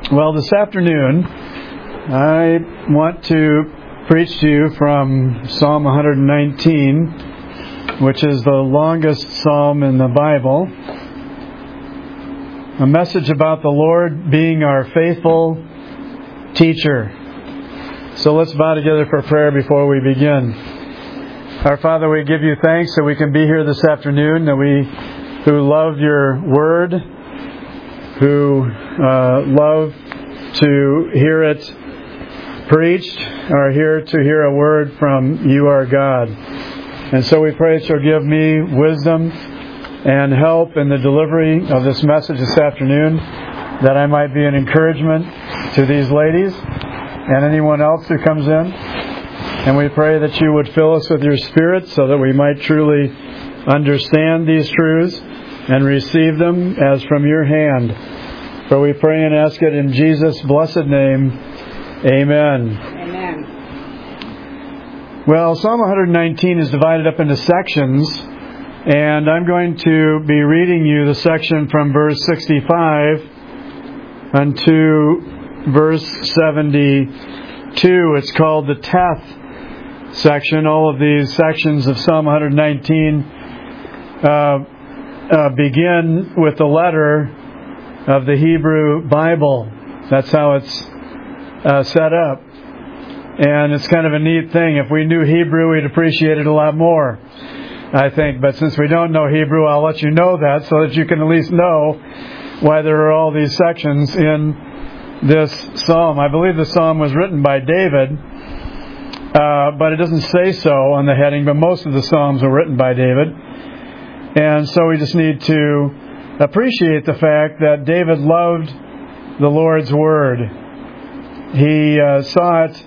Well, this afternoon, I want to preach to you from Psalm 119, which is the longest psalm in the Bible. A message about the Lord being our faithful teacher. So let's bow together for prayer before we begin. Our Father, we give you thanks that we can be here this afternoon, that we who love your word, who love to hear it preached, are here to hear a word from you, our God. And so we pray that you'll give me wisdom and help in the delivery of this message this afternoon, that I might be an encouragement to these ladies and anyone else who comes in. And we pray that you would fill us with your Spirit so that we might truly understand these truths and receive them as from your hand. For we pray and ask it in Jesus' blessed name. Amen. Amen. Well, Psalm 119 is divided up into sections, and I'm going to be reading you the section from verse 65 unto verse 72. It's called the Teth section. All of these sections of Psalm 119 begin with the letter of the Hebrew Bible. That's how it's set up. And it's kind of a neat thing. If we knew Hebrew, we'd appreciate it a lot more, I think. But since we don't know Hebrew, I'll let you know that so that you can at least know why there are all these sections in this psalm. I believe the psalm was written by David, but it doesn't say so on the heading, but most of the psalms were written by David. And so we just need to appreciate the fact that David loved the Lord's Word. He saw it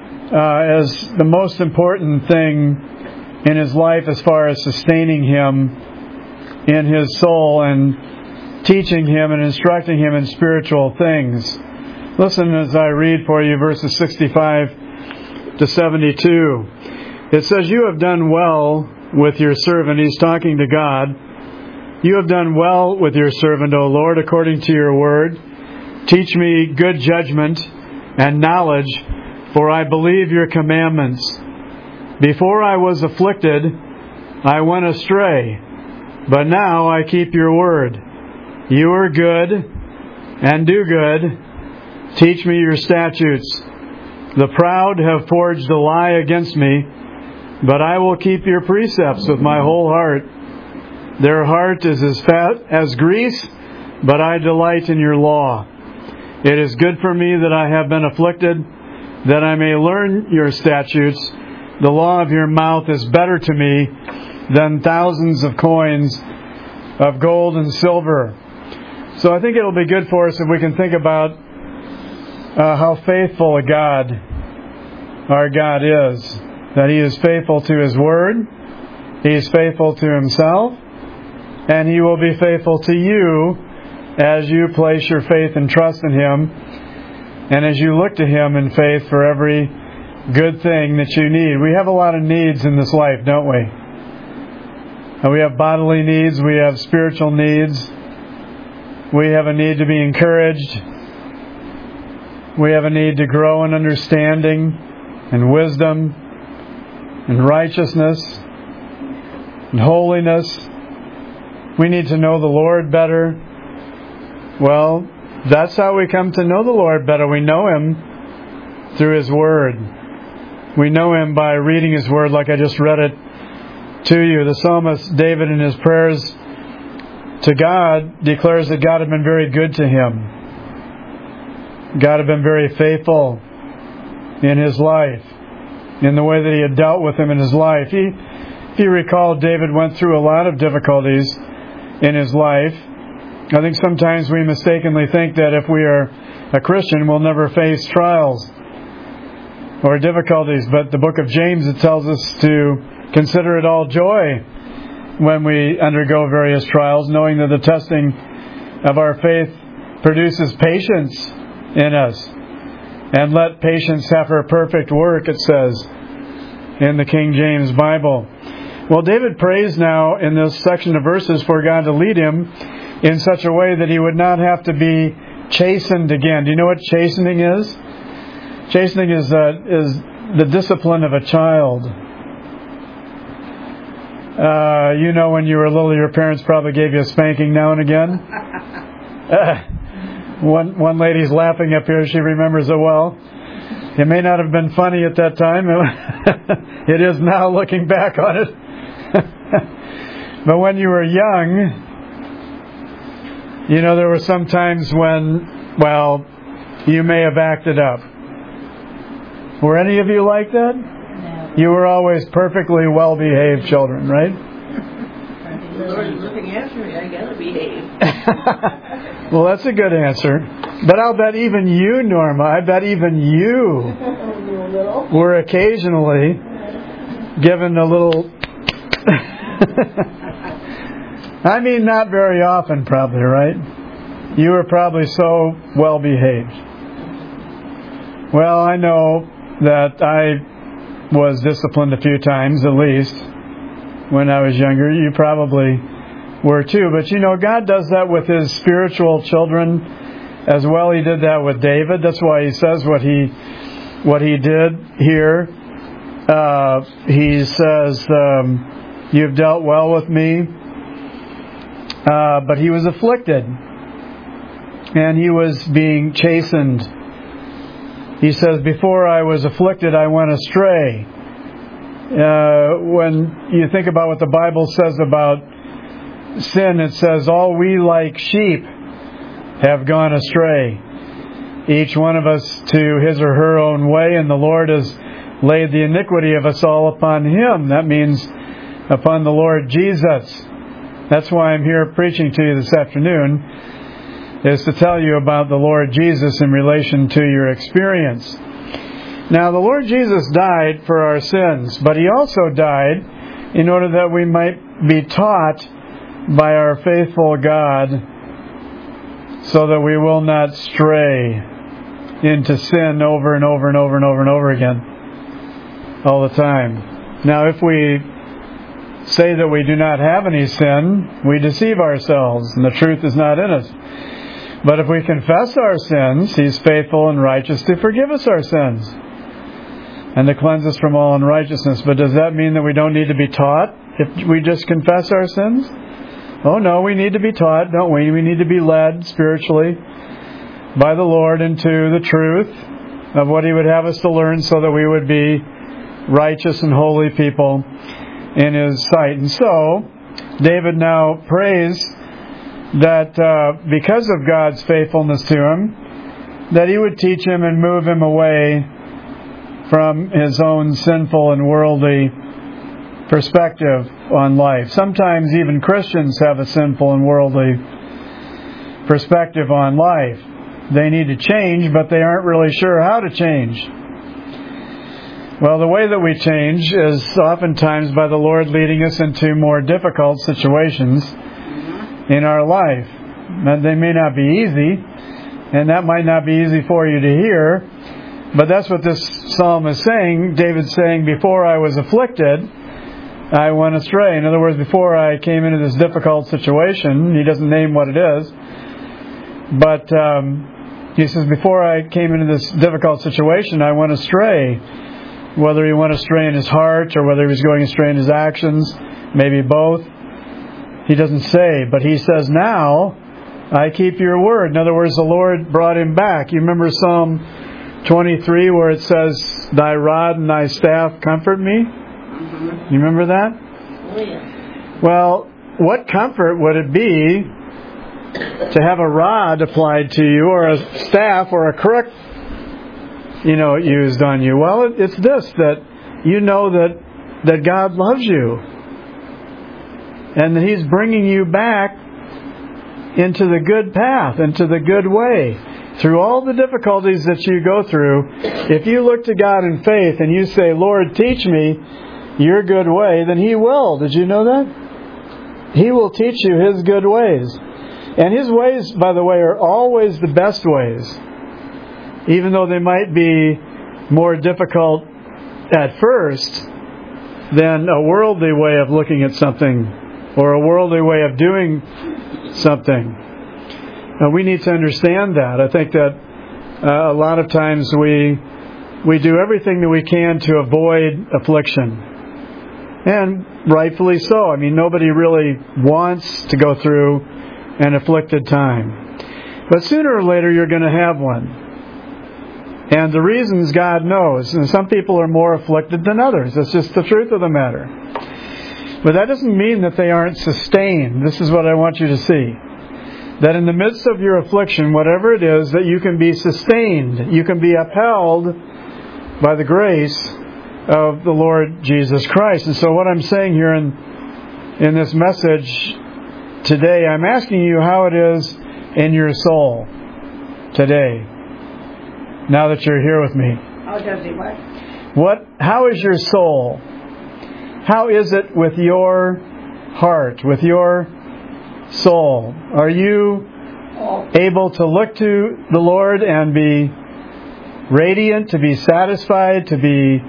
as the most important thing in his life as far as sustaining him in his soul and teaching him and instructing him in spiritual things. Listen as I read for you verses 65 to 72. It says, "You have done well with your servant." He's talking to God. "You have done well with your servant, O Lord, according to your word. Teach me good judgment and knowledge, for I believe your commandments. Before I was afflicted, I went astray, but now I keep your word. You are good and do good. Teach me your statutes. The proud have forged a lie against me, but I will keep your precepts with my whole heart. Their heart is as fat as grease, but I delight in your law. It is good for me that I have been afflicted, that I may learn your statutes. The law of your mouth is better to me than thousands of coins of gold and silver." So I think it'll be good for us if we can think about how faithful a God our God is. That He is faithful to His Word, He is faithful to Himself, and He will be faithful to you as you place your faith and trust in Him, and as you look to Him in faith for every good thing that you need. We have a lot of needs in this life, don't we? And we have bodily needs, we have spiritual needs, we have a need to be encouraged, we have a need to grow in understanding and wisdom and righteousness and holiness. We need to know the Lord better. Well, that's how we come to know the Lord better. We know Him through His Word. We know Him by reading His Word like I just read it to you. The psalmist David in his prayers to God declares that God had been very good to him. God had been very faithful in his life, in the way that He had dealt with him in his life. If you recall, David went through a lot of difficulties in his life. I think sometimes we mistakenly think that if we are a Christian, we'll never face trials or difficulties. But the book of James, it tells us to consider it all joy when we undergo various trials, knowing that the testing of our faith produces patience in us. And let patience have her perfect work, it says in the King James Bible. Well, David prays now in this section of verses for God to lead him in such a way that he would not have to be chastened again. Do you know what chastening is? Chastening is the discipline of a child. When you were little, your parents probably gave you a spanking now and again. One lady's laughing up here. She remembers it well. It may not have been funny at that time. It is now, looking back on it. But when you were young, there were some times when, you may have acted up. Were any of you like that? No. You were always perfectly well-behaved children, right? The Lord's looking after me. I gotta behave. Well, that's a good answer. But I'll bet even you, Norma, were occasionally given a little... I memean, not very often, probably, right? You were probably so well-behaved. Well, I know that I was disciplined a few times, at least, when I was younger. You probably were too. But God does that with His spiritual children as well. He did that with David. That's why He says what He did here. He says, "You've dealt well with me." But he was afflicted, and he was being chastened. He says, "Before I was afflicted, I went astray." When you think about what the Bible says about sin, it says, "All we like sheep have gone astray, each one of us to his or her own way, and the Lord has laid the iniquity of us all upon Him." That means upon the Lord Jesus. That's why I'm here preaching to you this afternoon, is to tell you about the Lord Jesus in relation to your experience. Now, the Lord Jesus died for our sins, but He also died in order that we might be taught by our faithful God, so that we will not stray into sin over and over and over and over and over again all the time. Now, if we say that we do not have any sin, we deceive ourselves, and the truth is not in us. But if we confess our sins, He's faithful and righteous to forgive us our sins and to cleanse us from all unrighteousness. But does that mean that we don't need to be taught if we just confess our sins? Oh no, we need to be taught, don't we? We need to be led spiritually by the Lord into the truth of what He would have us to learn, so that we would be righteous and holy people in His sight. And so, David now prays that because of God's faithfulness to him, that He would teach him and move him away from his own sinful and worldly perspective on life. Sometimes even Christians have a sinful and worldly perspective on life. They need to change, but they aren't really sure how to change. Well, the way that we change is oftentimes by the Lord leading us into more difficult situations in our life. And they may not be easy, and that might not be easy for you to hear, but that's what this psalm is saying. David's saying, before I was afflicted, I went astray. In other words, before I came into this difficult situation, he doesn't name what it is, but he says, before I came into this difficult situation, I went astray. Whether he went astray in his heart or whether he was going astray in his actions, maybe both, he doesn't say. But he says, now I keep your word. In other words, the Lord brought him back. You remember Psalm 23 where it says, thy rod and thy staff comfort me? Mm-hmm. You remember that? Oh, yeah. Well, what comfort would it be to have a rod applied to you, or a staff, or a crook, used on you? Well, it's this, that you know that God loves you, and that He's bringing you back into the good path, into the good way. Through all the difficulties that you go through, if you look to God in faith and you say, Lord, teach me your good way, then He will. Did you know that? He will teach you His good ways. And His ways, by the way, are always the best ways. Even though they might be more difficult at first than a worldly way of looking at something or a worldly way of doing something. we need to understand that. I think that a lot of times we do everything that we can to avoid affliction. And rightfully so. I mean, nobody really wants to go through an afflicted time. But sooner or later you're going to have one. And the reasons God knows. And some people are more afflicted than others. That's just the truth of the matter. But that doesn't mean that they aren't sustained. This is what I want you to see. That in the midst of your affliction, whatever it is, that you can be sustained. You can be upheld by the grace of the Lord Jesus Christ. And so what I'm saying here in this message today, I'm asking you how it is in your soul today. Now that you're here with me. How does it work? How is your soul? How is it with your heart, with your soul? Are you able to look to the Lord and be radiant, to be satisfied, to be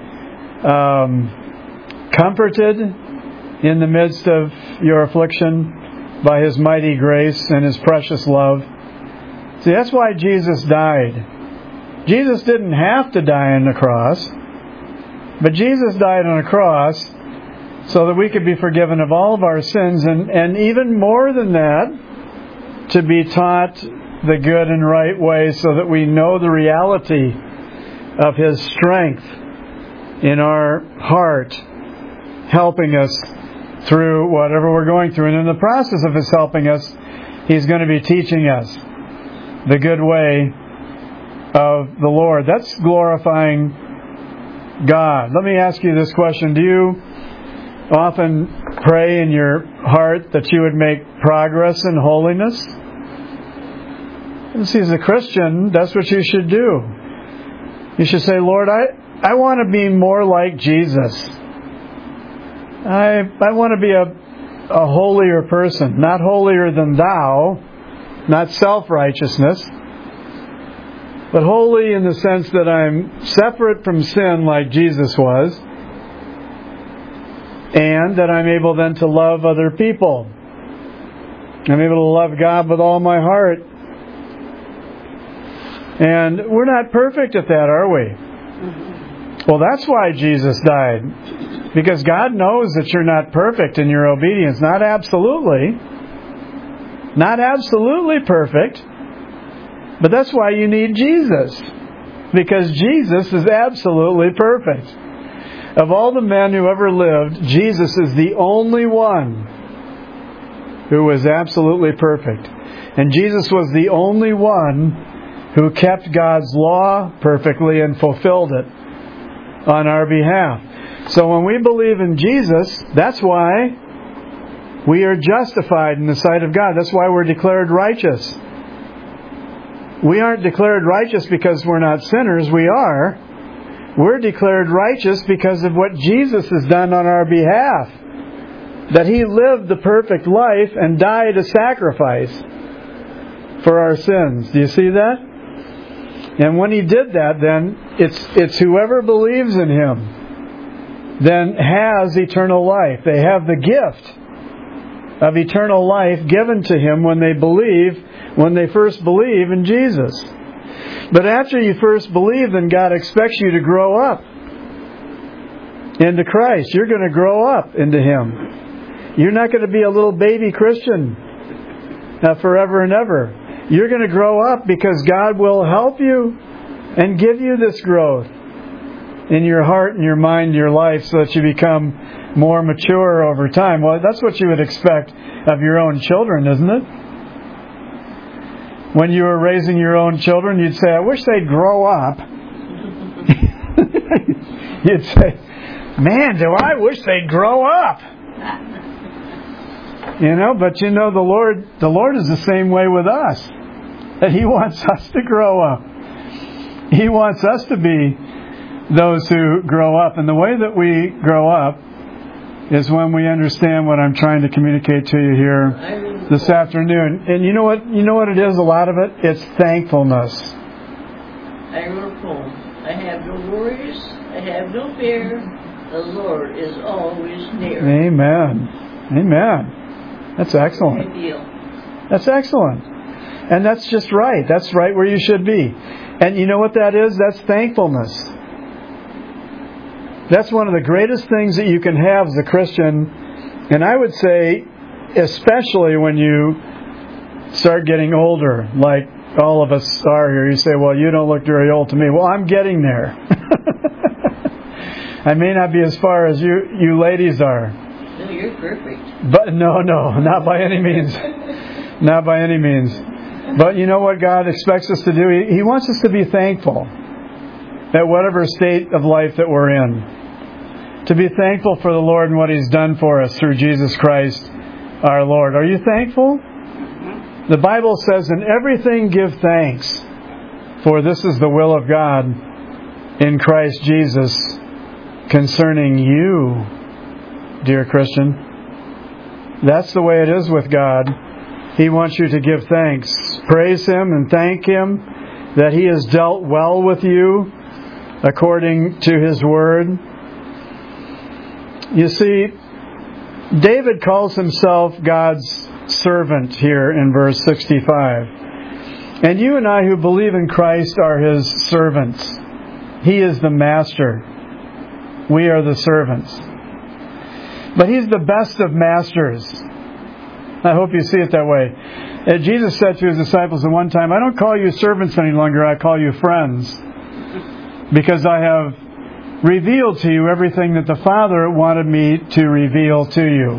comforted in the midst of your affliction by His mighty grace and His precious love? See, that's why Jesus died. Jesus didn't have to die on the cross, but Jesus died on a cross so that we could be forgiven of all of our sins, and even more than that, to be taught the good and right way so that we know the reality of His strength in our heart, helping us through whatever we're going through. And in the process of His helping us, He's going to be teaching us the good way of the Lord. That's glorifying God. Let me ask you this question. Do you often pray in your heart that you would make progress in holiness? And see, as a Christian, that's what you should do. You should say, Lord, I want to be more like Jesus. I want to be a holier person, not holier than thou, not self-righteousness, but holy in the sense that I'm separate from sin like Jesus was, and that I'm able then to love other people. I'm able to love God with all my heart. And we're not perfect at that, are we? Well, that's why Jesus died. Because God knows that you're not perfect in your obedience. Not absolutely. Not absolutely perfect. But that's why you need Jesus. Because Jesus is absolutely perfect. Of all the men who ever lived, Jesus is the only one who was absolutely perfect. And Jesus was the only one who kept God's law perfectly and fulfilled it on our behalf. So when we believe in Jesus, that's why we are justified in the sight of God. That's why we're declared righteous. We aren't declared righteous because we're not sinners. We are. We're declared righteous because of what Jesus has done on our behalf. That He lived the perfect life and died a sacrifice for our sins. Do you see that? And when He did that, then it's whoever believes in Him then has eternal life. They have the gift of eternal life given to him when they first believe in Jesus. But after you first believe, then God expects you to grow up into Christ. You're going to grow up into Him. You're not going to be a little baby Christian forever and ever. You're going to grow up because God will help you and give you this growth in your heart and your mind and your life so that you become more mature over time. Well, that's what you would expect of your own children, isn't it? When you were raising your own children, you'd say, I wish they'd grow up. You'd say, man, do I wish they'd grow up. But the Lord is the same way with us. That He wants us to grow up. He wants us to be those who grow up. And the way that we grow up is when we understand what I'm trying to communicate to you here this afternoon. And you know what it is, a lot of it? It's thankfulness. I wrote a poem. I have no worries. I have no fear. The Lord is always near. Amen. Amen. That's excellent. That's excellent. And that's just right. That's right where you should be. And you know what that is? That's thankfulness. That's one of the greatest things that you can have as a Christian. And I would say, especially when you start getting older, like all of us are here. You say, well, you don't look very old to me. Well, I'm getting there. I may not be as far as you ladies are. No, you're perfect. But no, not by any means. Not by any means. But you know what God expects us to do? He wants us to be thankful at whatever state of life that we're in. To be thankful for the Lord and what He's done for us through Jesus Christ our Lord. Are you thankful? The Bible says, in everything give thanks, for this is the will of God in Christ Jesus concerning you, dear Christian. That's the way it is with God. He wants you to give thanks. Praise Him and thank Him that He has dealt well with you according to His Word. You see, David calls himself God's servant here in verse 65. And you and I who believe in Christ are His servants. He is the master. We are the servants. But He's the best of masters. I hope you see it that way. Jesus said to His disciples at one time, I don't call you servants any longer, I call you friends. Because I have revealed to you everything that the Father wanted me to reveal to you.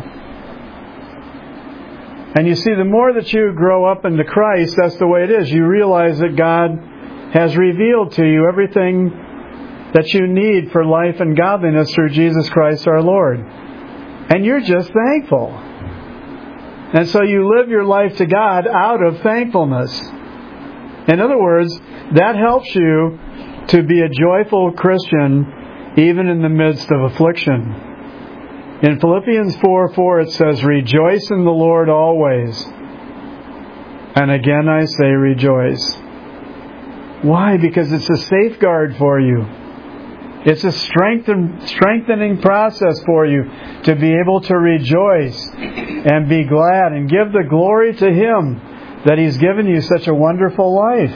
And you see, the more that you grow up into Christ, that's the way it is. You realize that God has revealed to you everything that you need for life and godliness through Jesus Christ our Lord. And you're just thankful. And so you live your life to God out of thankfulness. In other words, that helps you to be a joyful Christian even in the midst of affliction. In Philippians 4:4 it says, rejoice in the Lord always. And again I say rejoice. Why? Because it's a safeguard for you. It's a strengthening process for you to be able to rejoice and be glad and give the glory to Him that He's given you such a wonderful life.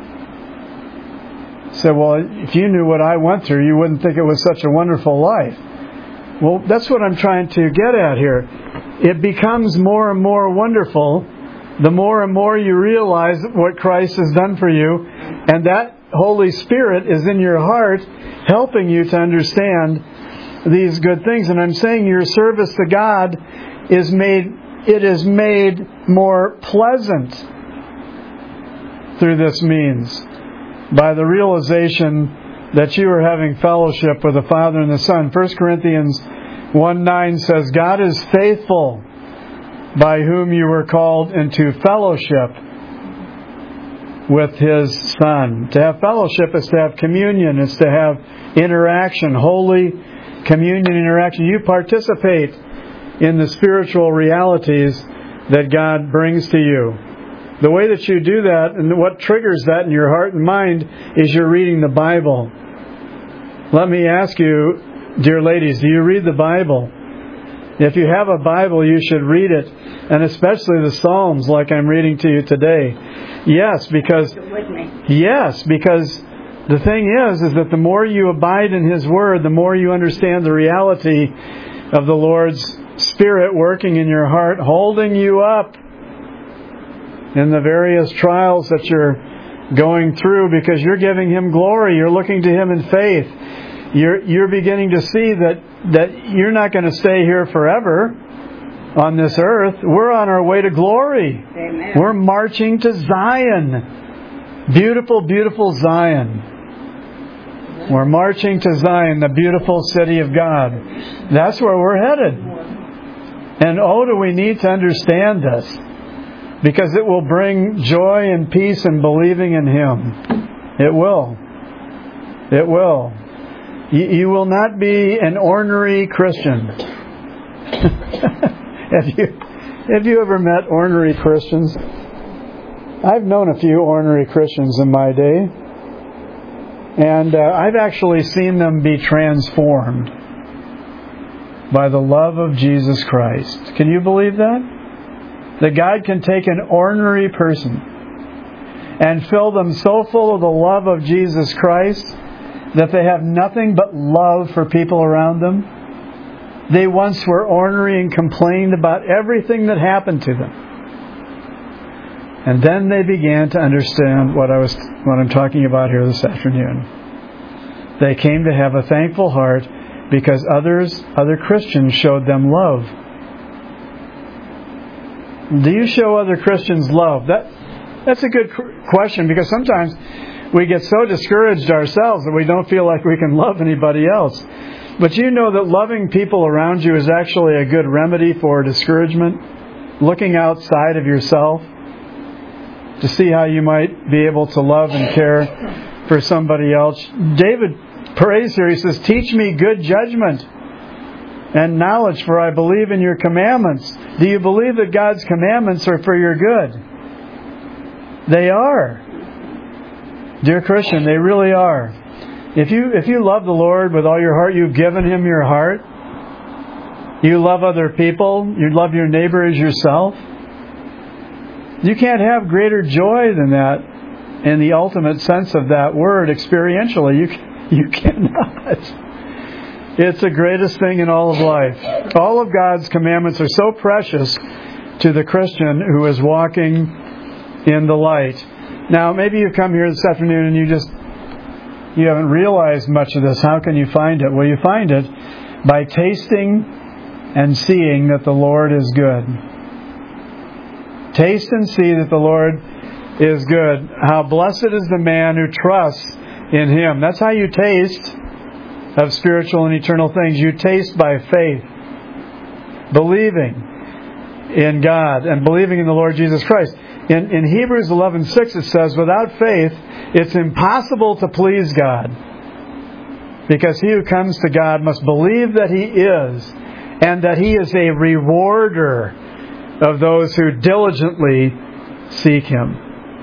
So, well, if you knew what I went through, you wouldn't think it was such a wonderful life. Well, that's what I'm trying to get at here. It becomes more and more wonderful the more and more you realize what Christ has done for you, and that Holy Spirit is in your heart helping you to understand these good things. And I'm saying your service to God is made more pleasant through this means, by the realization that you are having fellowship with the Father and the Son. 1 Corinthians 1:9 says, God is faithful, by whom you were called into fellowship with His Son. To have fellowship is to have communion. It's to have interaction, holy communion interaction. You participate in the spiritual realities that God brings to you. The way that you do that, and what triggers that in your heart and mind, is you're reading the Bible. Let me ask you, dear ladies, do you read the Bible? If you have a Bible, you should read it, and especially the Psalms like I'm reading to you today. Yes, because the thing is that the more you abide in His Word, the more you understand the reality of the Lord's Spirit working in your heart, holding you up in the various trials that you're going through, because you're giving Him glory. You're looking to Him in faith. You're beginning to see that you're not going to stay here forever on this earth. We're on our way to glory. Amen. We're marching to Zion. Beautiful, beautiful Zion. We're marching to Zion, the beautiful city of God. That's where we're headed. And oh, do we need to understand this, because it will bring joy and peace in believing in Him. It will. It will. You will not be an ornery Christian. Have you ever met ornery Christians? I've known a few ornery Christians in my day. And I've actually seen them be transformed by the love of Jesus Christ. Can you believe that? That God can take an ordinary person and fill them so full of the love of Jesus Christ that they have nothing but love for people around them. They once were ornery and complained about everything that happened to them. And then they began to understand what I'm talking about here this afternoon. They came to have a thankful heart because other Christians showed them love. Do you show other Christians love? That's a good question, because sometimes we get so discouraged ourselves that we don't feel like we can love anybody else. But you know that loving people around you is actually a good remedy for discouragement. Looking outside of yourself to see how you might be able to love and care for somebody else. David prays here. He says, "Teach me good judgment and knowledge, for I believe in your commandments." Do you believe that God's commandments are for your good? They are. Dear Christian, they really are. If you love the Lord with all your heart, you've given Him your heart. You love other people. You love your neighbor as yourself. You can't have greater joy than that in the ultimate sense of that word experientially. You cannot. It's the greatest thing in all of life. All of God's commandments are so precious to the Christian who is walking in the light. Now, maybe you come here this afternoon and you haven't realized much of this. How can you find it? Well, you find it by tasting and seeing that the Lord is good. Taste and see that the Lord is good. How blessed is the man who trusts in Him. That's how you taste of spiritual and eternal things. You taste by faith, believing in God and believing in the Lord Jesus Christ. In Hebrews 11:6 it says, "Without faith it's impossible to please God, because he who comes to God must believe that He is, and that He is a rewarder of those who diligently seek Him."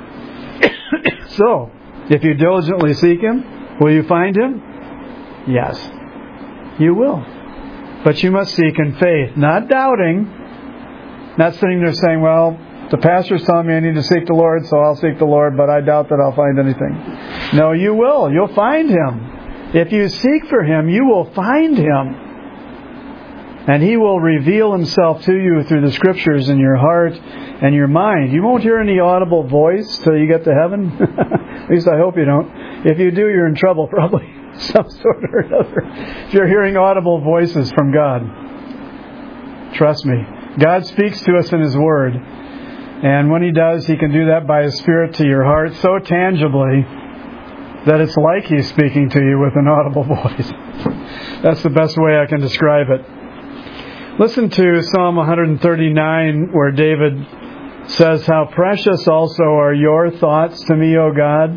So, if you diligently seek Him, will you find Him? Yes, you will. But you must seek in faith, not doubting, not sitting there saying, "Well, the pastor's telling me I need to seek the Lord, so I'll seek the Lord, but I doubt that I'll find anything." No, you will. You'll find Him. If you seek for Him, you will find Him. And He will reveal Himself to you through the Scriptures in your heart and your mind. You won't hear any audible voice till you get to heaven. At least I hope you don't. If you do, you're in trouble probably, some sort or another. If you're hearing audible voices from God. Trust me. God speaks to us in His Word. And when He does, He can do that by His Spirit to your heart so tangibly that it's like He's speaking to you with an audible voice. That's the best way I can describe it. Listen to Psalm 139, where David says, "How precious also are your thoughts to me, O God.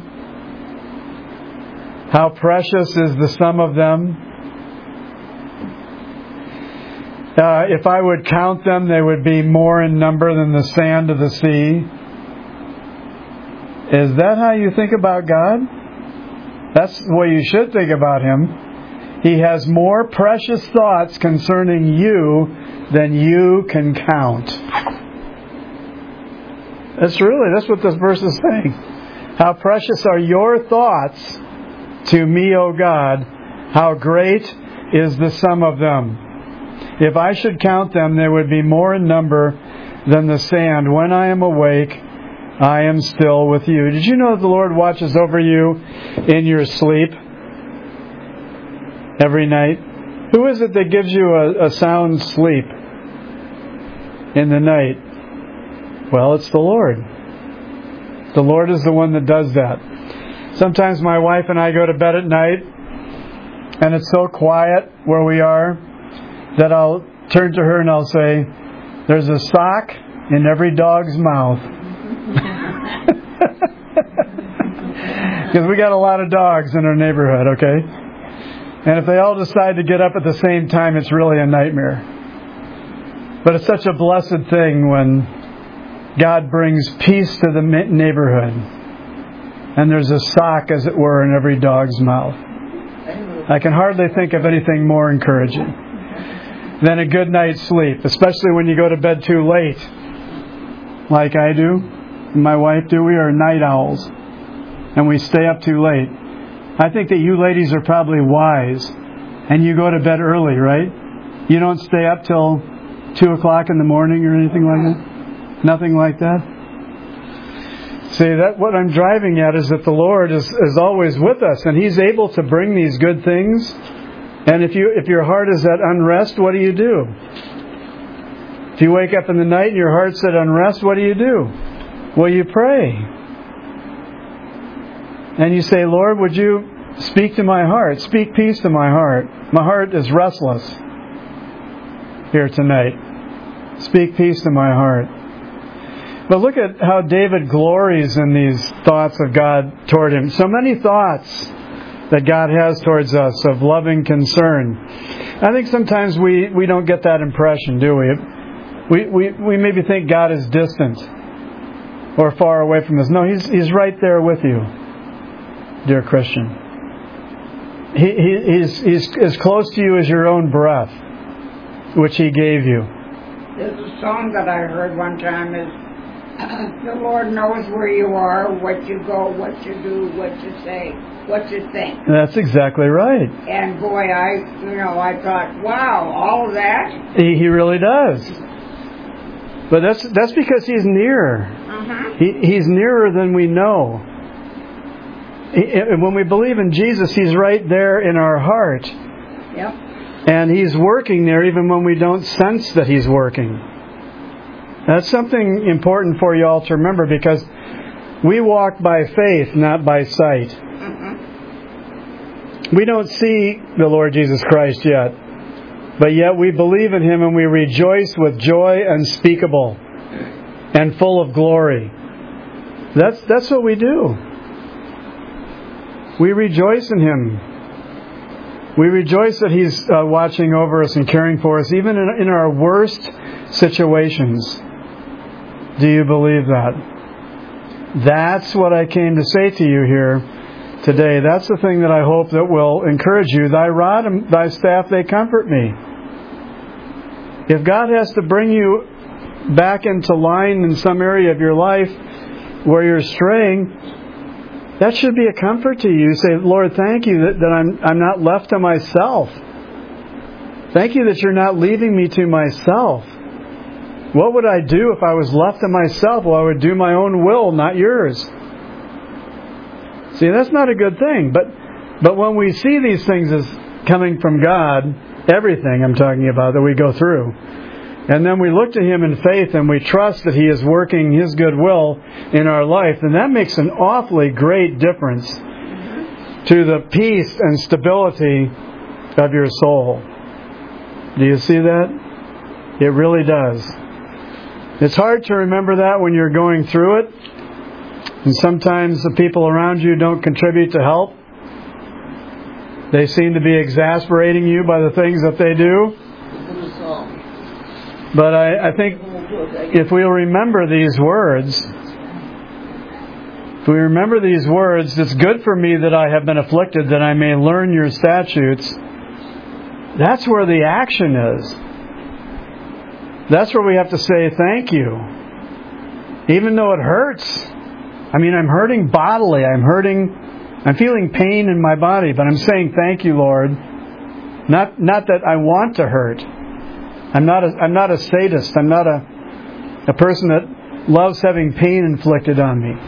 How precious is the sum of them. If I would count them, they would be more in number than the sand of the sea." Is that how you think about God? That's the way you should think about Him. He has more precious thoughts concerning you than you can count. That's what this verse is saying. How precious are your thoughts to me, O God. How great is the sum of them. If I should count them, they would be more in number than the sand. When I am awake, I am still with you. Did you know that the Lord watches over you in your sleep every night? Who is it that gives you a sound sleep in the night? Well, it's the Lord. The Lord is the one that does that. Sometimes my wife and I go to bed at night, and it's so quiet where we are that I'll turn to her and I'll say, "There's a sock in every dog's mouth." Because we got a lot of dogs in our neighborhood, okay? And if they all decide to get up at the same time, it's really a nightmare. But it's such a blessed thing when God brings peace to the neighborhood. And there's a sock, as it were, in every dog's mouth. I can hardly think of anything more encouraging than a good night's sleep, especially when you go to bed too late, like I do. my wife do. We are night owls. And we stay up too late. I think that you ladies are probably wise. And you go to bed early, right? You don't stay up till 2 o'clock in the morning or anything like that? Nothing like that? See, that what I'm driving at is that the Lord is always with us, and He's able to bring these good things. And if your heart is at unrest, what do? If you wake up in the night and your heart's at unrest, what do? Well, you pray. And you say, Lord, would you speak to my heart? Speak peace to my heart. My heart is restless here tonight. Speak peace to my heart. But look at how David glories in these thoughts of God toward him. So many thoughts that God has towards us of loving concern. I think sometimes we don't get that impression, do we? We maybe think God is distant or far away from us. No, He's right there with you, dear Christian. He's as close to you as your own breath, which He gave you. There's a song that I heard one time is, the Lord knows where you are, what you go, what you do, what you say, what you think. That's exactly right. And boy, I thought, wow, all of that? He really does. But that's because He's near. He's nearer than we know. When we believe in Jesus, He's right there in our heart. Yep. And He's working there even when we don't sense that He's working. That's something important for you all to remember, because we walk by faith, not by sight. We don't see the Lord Jesus Christ yet, but yet we believe in Him and we rejoice with joy unspeakable and full of glory. That's what we do. We rejoice in Him. We rejoice that He's watching over us and caring for us, even in our worst situations. Do you believe that? That's what I came to say to you here today. That's the thing that I hope that will encourage you. Thy rod and thy staff, they comfort me. If God has to bring you back into line in some area of your life where you're straying, that should be a comfort to you. Say, Lord, thank you that I'm not left to myself. Thank you that you're not leaving me to myself. What would I do if I was left to myself? Well, I would do my own will, not yours. See, that's not a good thing. But when we see these things as coming from God, everything I'm talking about that we go through, and then we look to Him in faith and we trust that He is working His good will in our life, then that makes an awfully great difference to the peace and stability of your soul. Do you see that? It really does. It's hard to remember that when you're going through it. And sometimes the people around you don't contribute to help. They seem to be exasperating you by the things that they do. But I think if we'll remember these words, it's good for me that I have been afflicted, that I may learn your statutes. That's where the action is. That's where we have to say thank you. Even though it hurts. I mean, I'm hurting bodily. I'm feeling pain in my body, but I'm saying thank you, Lord. Not that I want to hurt. I'm not a sadist. I'm not a person that loves having pain inflicted on me.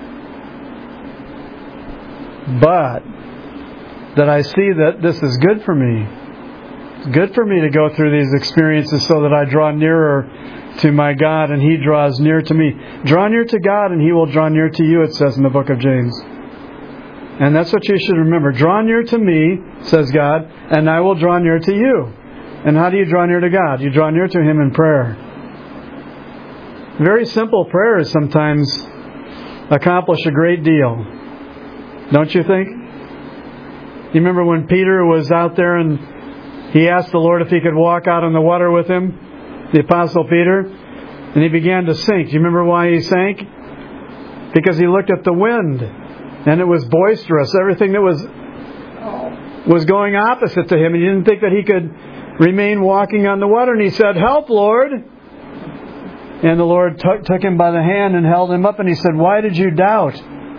But that I see that this is good for me. It's good for me to go through these experiences so that I draw nearer to my God and He draws near to me. Draw near to God and He will draw near to you, it says in the book of James. And that's what you should remember. Draw near to me, says God, and I will draw near to you. And how do you draw near to God? You draw near to Him in prayer. Very simple prayers sometimes accomplish a great deal. Don't you think? You remember when Peter was out there and he asked the Lord if he could walk out on the water with him, the Apostle Peter, and he began to sink. Do you remember why he sank? Because he looked at the wind, and it was boisterous. Everything that was going opposite to him, and he didn't think that he could remain walking on the water. And he said, "Help, Lord! And the Lord took him by the hand and held him up, and He said, "Why did you doubt?"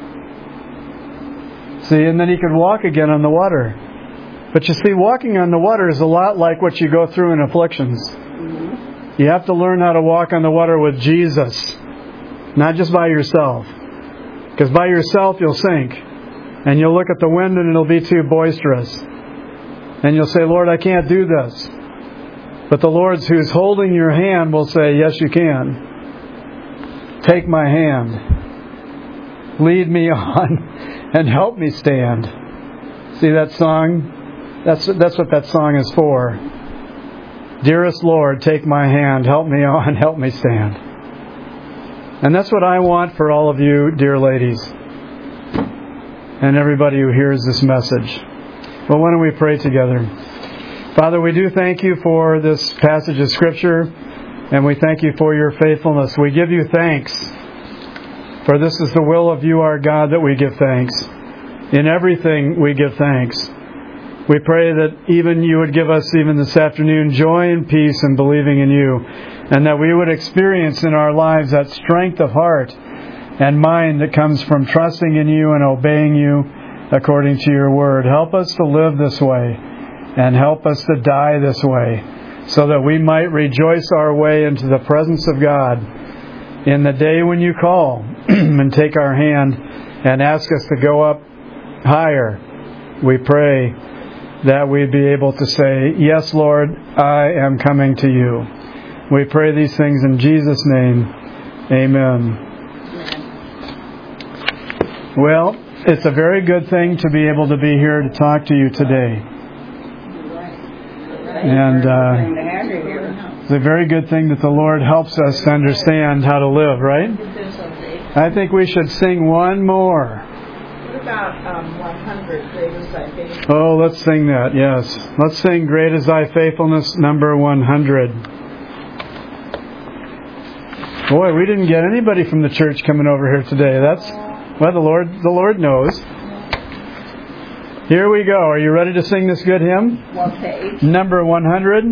See, and then he could walk again on the water. But you see, walking on the water is a lot like what you go through in afflictions. You have to learn how to walk on the water with Jesus, not just by yourself. Because by yourself you'll sink. And you'll look at the wind and it'll be too boisterous. And you'll say, "Lord, I can't do this." But the Lord who's holding your hand will say, "Yes, you can. Take my hand. Lead me on and help me stand." See that song? That's what that song is for. Dearest Lord, take my hand, help me on, help me stand. And that's what I want for all of you, dear ladies, and everybody who hears this message. Well, why don't we pray together? Father, we do thank You for this passage of Scripture, and we thank You for Your faithfulness. We give You thanks, for this is the will of You, our God, that we give thanks. In everything we give thanks. We pray that even You would give us, even this afternoon, joy and peace in believing in You, and that we would experience in our lives that strength of heart and mind that comes from trusting in You and obeying You according to Your Word. Help us to live this way, and help us to die this way, so that we might rejoice our way into the presence of God in the day when You call and take our hand and ask us to go up higher. We pray that we'd be able to say, "Yes, Lord, I am coming to You." We pray these things in Jesus' name. Amen. Well, it's a very good thing to be able to be here to talk to you today. And it's a very good thing that the Lord helps us to understand how to live, right? I think we should sing one more. About 100, Great is Thy Faithfulness. Oh, let's sing that, yes. Let's sing Great is Thy Faithfulness, number 100. Boy, we didn't get anybody from the church coming over here today. Well, the Lord knows. Here we go. Are you ready to sing this good hymn? What page? Number 100.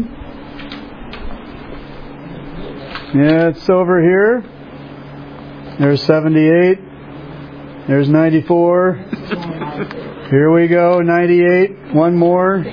Yeah, it's over here. There's 78. There's 94. Here we go, 98. One more.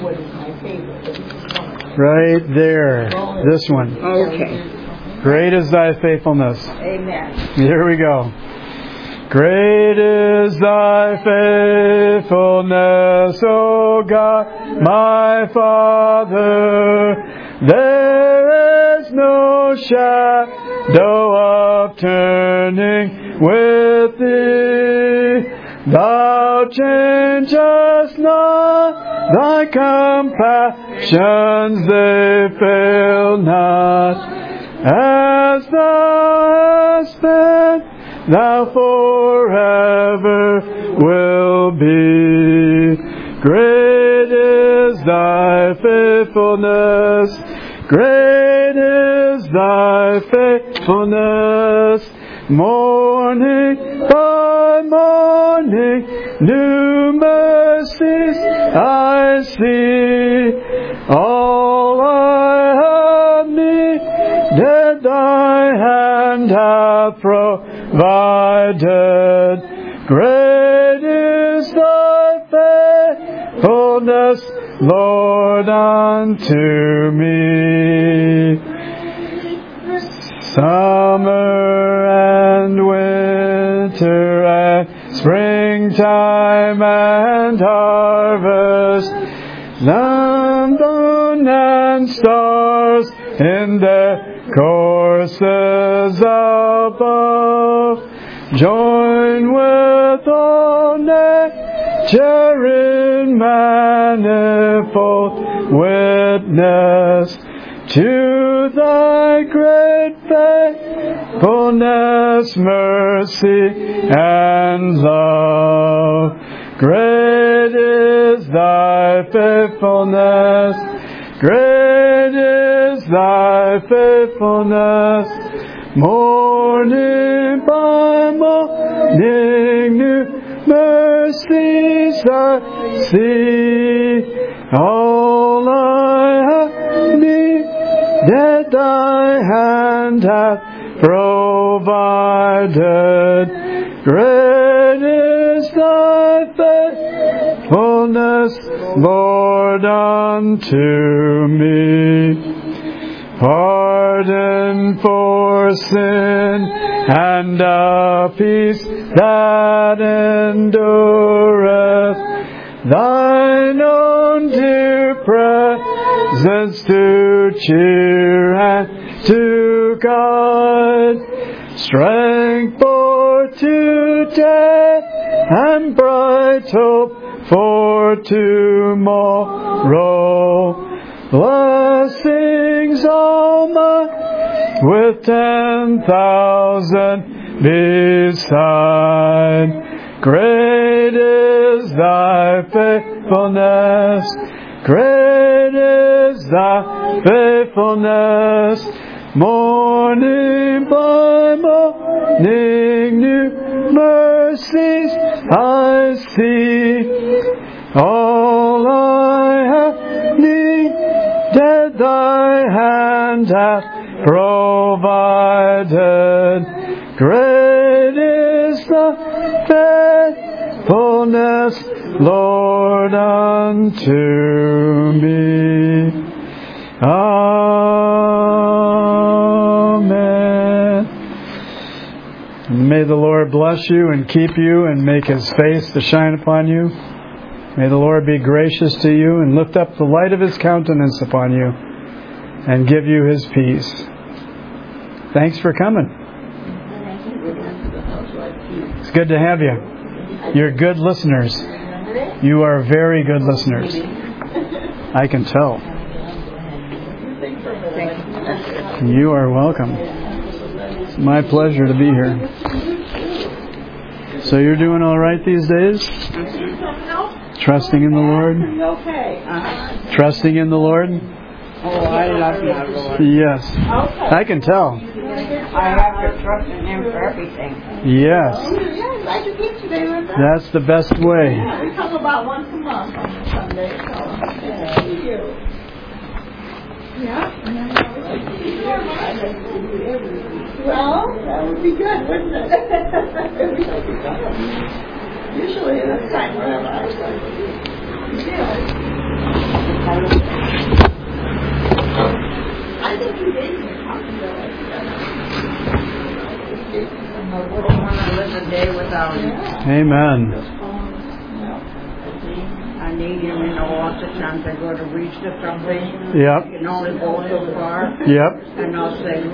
Right there. This one. Okay. Great is Thy faithfulness. Amen. Here we go. Great is Thy faithfulness, O God, my Father. There is no shadow of turning with Thee. Thou changest not, Thy compassions they fail not. As Thou hast been, Thou forever will be. Great is Thy faithfulness. Great is Thy faithfulness. Morning by morning, new mercies I see. All I have needed, Thy hand hath provided. Great is Thy faithfulness, Lord, unto me. Summer and winter and springtime and harvest, sun, moon, and stars in their courses above, join with all nature in manifold witness to Thy great faithfulness, mercy, and love. Great is Thy faithfulness. Great is Thy faithfulness. Morning by morning, new mercies I see. All I have needed, Thy hand hath provided. Great is thy faithfulness, Lord, unto me. Pardon for sin and a peace that endureth. Thine own dear presence to cheer and to guide. Strength for today and bright hope for tomorrow. Blessings all mine with 10,000 beside. Great is thy faithfulness. Great is thy faithfulness. Morning by morning new mercies I see. All I have needed thy hand hath provided. Great is thy faithfulness, Lord, unto me. Amen. May the Lord bless you and keep you and make His face to shine upon you. May the Lord be gracious to you and lift up the light of His countenance upon you and give you His peace. Thanks for coming. It's good to have you. You're good listeners. You are very good listeners. I can tell. You are welcome. It's my pleasure to be here. So you're doing all right these days? Trusting in the Lord? Trusting in the Lord? Oh, I love my Lord. Yes. I can tell. I have to trust in Him for everything. Yes. Glad you came today, Linda. That's the best way. Yeah, we come about once a month on a Sunday, so thank you. Yeah. Well, that would be good, wouldn't it? Usually this time around, I was like, I think you gave me a copy of it. I wouldn't want to live a day without Him. Amen. I need Him, lots of times I go to reach to something. Yep. I can only go so far. Yep. And I'll say,